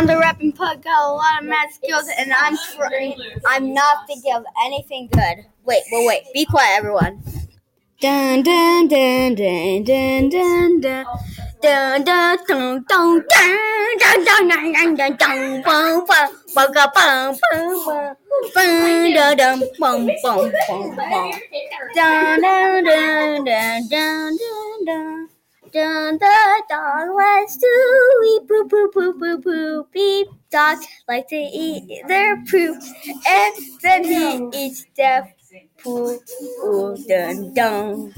I'm the rapping pug, got a lot of mad skills, and I'm not thinking of anything good. Wait, be quiet, everyone. Dun dun dun dun dun dun dun. Dun dun dun dun dun dun dun dun dun bum bum bum bum bum bum dun dun bum bum bum bum. Dun dun dun dun dun dun dun. Dun the dog likes to eat poop poop poop poop poop. Beep dogs like to eat their poop, and then he eats their poop. Ooh, dun dun.